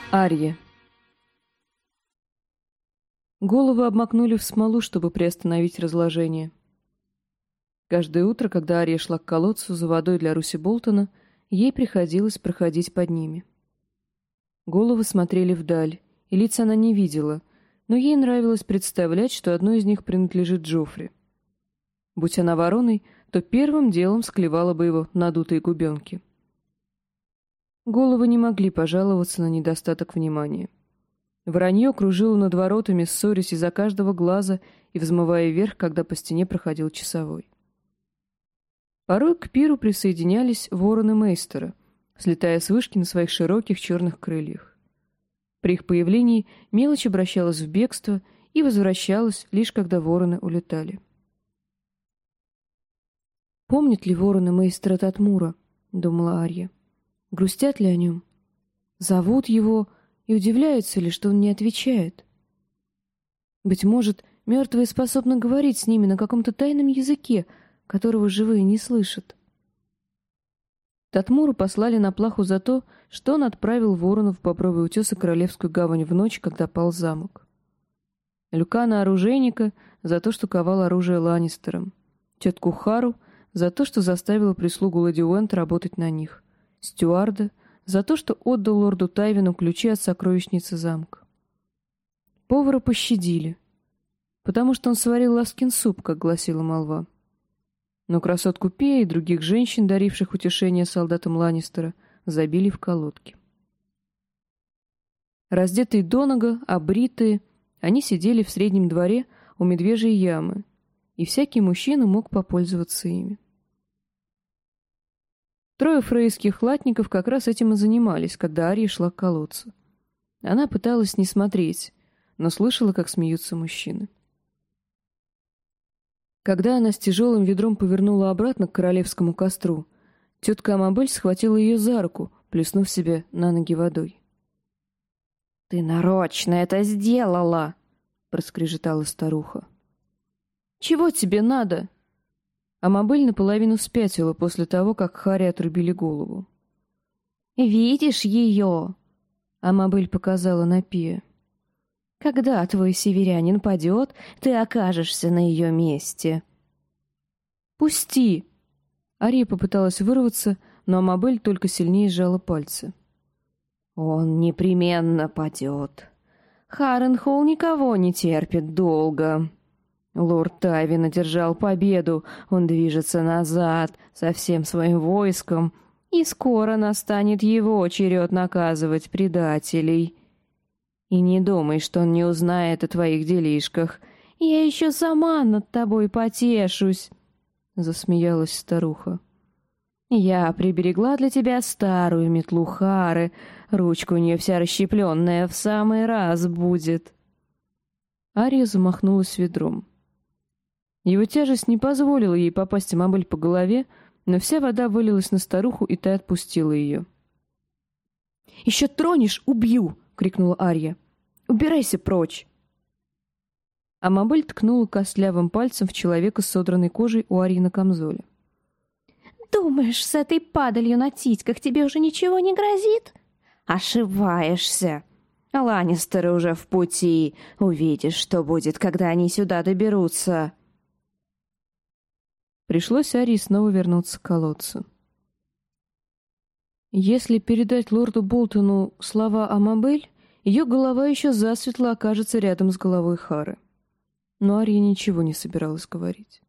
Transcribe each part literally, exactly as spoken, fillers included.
Арья. Голову обмакнули в смолу, чтобы приостановить разложение. Каждое утро, когда Арья шла к колодцу за водой для Руси Болтона, ей приходилось проходить под ними. Головы смотрели вдаль, и лиц она не видела, но ей нравилось представлять, что одно из них принадлежит Джоффри. Будь она вороной, то первым делом склевала бы его надутые губенки. Головы не могли пожаловаться на недостаток внимания. Воронье кружило над воротами, ссорясь из-за каждого глаза и взмывая вверх, когда по стене проходил часовой. Порой к пиру присоединялись вороны Мейстера, слетая с вышки на своих широких черных крыльях. При их появлении мелочь обращалась в бегство и возвращалась, лишь когда вороны улетали. «Помнят ли вороны Мейстера Татмура?» — думала Арья. «Грустят ли о нем? Зовут его и удивляются ли, что он не отвечает? Быть может, мертвые способны говорить с ними на каком-то тайном языке, которого живые не слышат». Татмуру послали на плаху за то, что он отправил воронов в Бобровый утес и Королевскую гавань в ночь, когда пал замок. Люкана оружейника за то, что ковал оружие Ланнистерам, тетку Хару за то, что заставила прислугу леди Уэнт работать на них, стюарда за то, что отдал лорду Тайвину ключи от сокровищницы замка. Повара пощадили, потому что он сварил ласкин суп, как гласила молва. Но красотку Пея и других женщин, даривших утешение солдатам Ланнистера, забили в колодки. Раздетые донага, обритые, они сидели в среднем дворе у медвежьей ямы, и всякий мужчина мог попользоваться ими. Трое фрейских латников как раз этим и занимались, когда Арья шла к колодцу. Она пыталась не смотреть, но слышала, как смеются мужчины. Когда она с тяжелым ведром повернула обратно к королевскому костру, тетка Амабель схватила ее за руку, плеснув себе на ноги водой. «Ты нарочно это сделала!» — проскрежетала старуха. «Чего тебе надо?» Амабель наполовину спятила после того, как Харри отрубили голову. «Видишь ее?» — Амабель показала на Пия. «Когда твой северянин падет, ты окажешься на ее месте». «Пусти!» Ария попыталась вырваться, но Амабель только сильнее сжала пальцы. «Он непременно падет. Харренхолл никого не терпит долго. Лорд Тайвин одержал победу, он движется назад со всем своим войском, и скоро настанет его черед наказывать предателей. И не думай, что он не узнает о твоих делишках. Я еще сама над тобой потешусь», — засмеялась старуха. «Я приберегла для тебя старую метлу Хары, ручка у нее вся расщепленная, в самый раз будет». Ария замахнулась ведром. Его тяжесть не позволила ей попасть Амабель по голове, но вся вода вылилась на старуху, и та отпустила ее. «Еще тронешь — убью!» — крикнула Арья. «Убирайся прочь!» Амабель ткнула костлявым пальцем в человека с содранной кожей у Арьи на камзоле. «Думаешь, с этой падалью на титьках тебе уже ничего не грозит? Ошибаешься! Ланнистеры уже в пути. Увидишь, что будет, когда они сюда доберутся!» Пришлось Арии снова вернуться к колодцу. Если передать лорду Болтону слова Амабель, ее голова еще засветло окажется рядом с головой Хары. Но Ария ничего не собиралась говорить.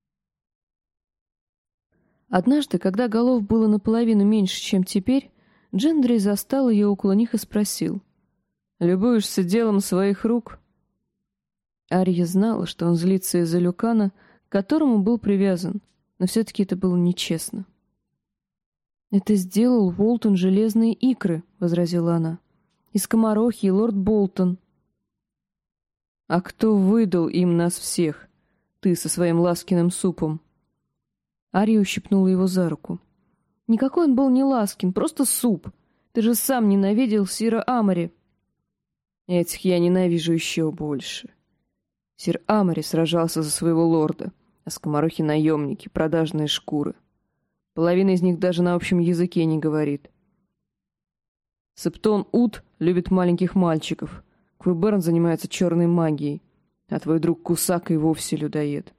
Однажды, когда голов было наполовину меньше, чем теперь, Джендрей застал ее около них и спросил: «Любуешься делом своих рук?» Ария знала, что он злится из-за Люкана, к которому был привязан, но все-таки это было нечестно. «Это сделал Волтон Железные Икры», — возразила она. «И скоморохи, и лорд Болтон». «А кто выдал им нас всех? Ты со своим ласкиным супом». Ария ущипнула его за руку. «Никакой он был не ласкин, просто суп. Ты же сам ненавидел Сира Амари». «Этих я ненавижу еще больше. Сир Амари сражался за своего лорда, а скоморохи — наемники, продажные шкуры. Половина из них даже на общем языке не говорит. Септон Ут любит маленьких мальчиков. Квеберн занимается черной магией, а твой друг Кусак и вовсе людоед.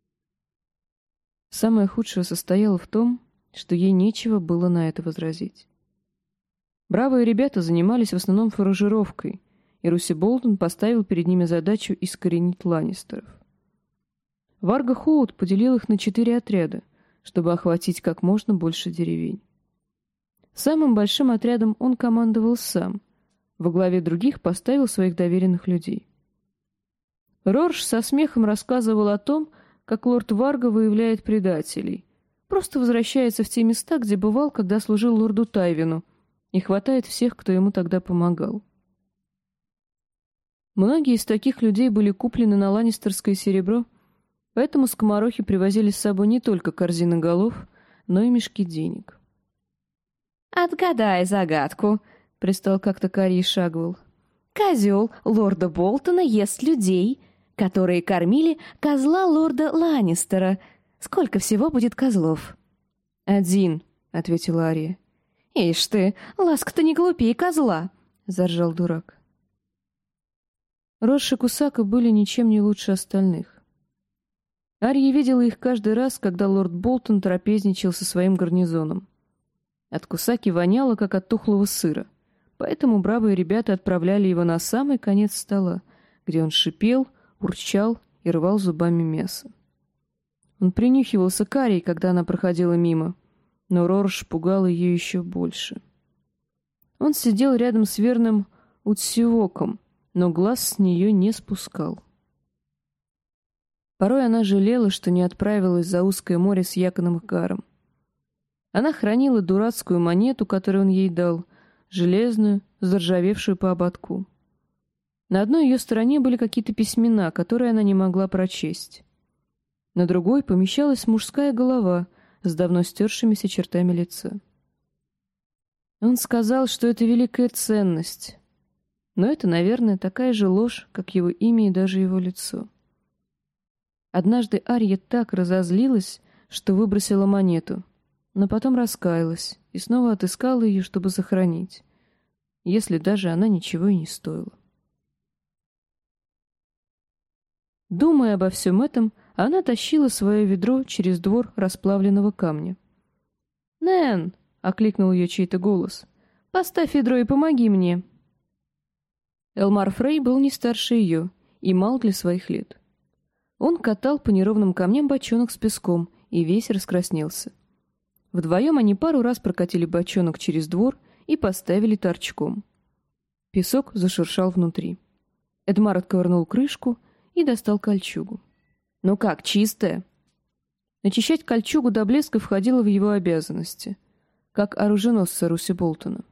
Самое худшее состояло в том, что ей нечего было на это возразить. Бравые ребята занимались в основном фуражировкой, и Руси Болтон поставил перед ними задачу искоренить Ланнистеров. Варга Хоут поделил их на четыре отряда, чтобы охватить как можно больше деревень. Самым большим отрядом он командовал сам, во главе других поставил своих доверенных людей. Рорш со смехом рассказывал о том, как лорд Варга выявляет предателей, просто возвращается в те места, где бывал, когда служил лорду Тайвину, и хватает всех, кто ему тогда помогал. Многие из таких людей были куплены на ланнистерское серебро, поэтому скоморохи привозили с собой не только корзины голов, но и мешки денег. «Отгадай загадку», — пристал как-то Карий Шагвелл. «Козел лорда Болтона ест людей, которые кормили козла лорда Ланнистера. Сколько всего будет козлов?» «Один», — ответила Ария. «Ишь ты, Ласка-то не глупее козла», — заржал дурак. Рорш и Кусака были ничем не лучше остальных. Ария видела их каждый раз, когда лорд Болтон трапезничал со своим гарнизоном. От Кусаки воняло, как от тухлого сыра, поэтому бравые ребята отправляли его на самый конец стола, где он шипел, урчал и рвал зубами мясо. Он принюхивался к Арии, когда она проходила мимо, но Рорш пугал ее еще больше. Он сидел рядом с верным Утсиоком, но глаз с нее не спускал. Порой она жалела, что не отправилась за узкое море с Яконом Гаром. Она хранила дурацкую монету, которую он ей дал, железную, заржавевшую по ободку. На одной ее стороне были какие-то письмена, которые она не могла прочесть. На другой помещалась мужская голова с давно стершимися чертами лица. Он сказал, что это великая ценность. Но это, наверное, такая же ложь, как его имя и даже его лицо. Однажды Ария так разозлилась, что выбросила монету, но потом раскаялась и снова отыскала ее, чтобы сохранить, если даже она ничего и не стоила. Думая обо всем этом, она тащила свое ведро через двор расплавленного камня. «Нэн!» — окликнул ее чей-то голос. «Поставь ведро и помоги мне!» Элмар Фрей был не старше ее и мал для своих лет. Он катал по неровным камням бочонок с песком и весь раскраснелся. Вдвоем они пару раз прокатили бочонок через двор и поставили торчком. Песок зашуршал внутри. Эдмар отковырнул крышку и достал кольчугу. «Ну как, чистая?» Начищать кольчугу до блеска входило в его обязанности, как оруженосца Руси Болтона.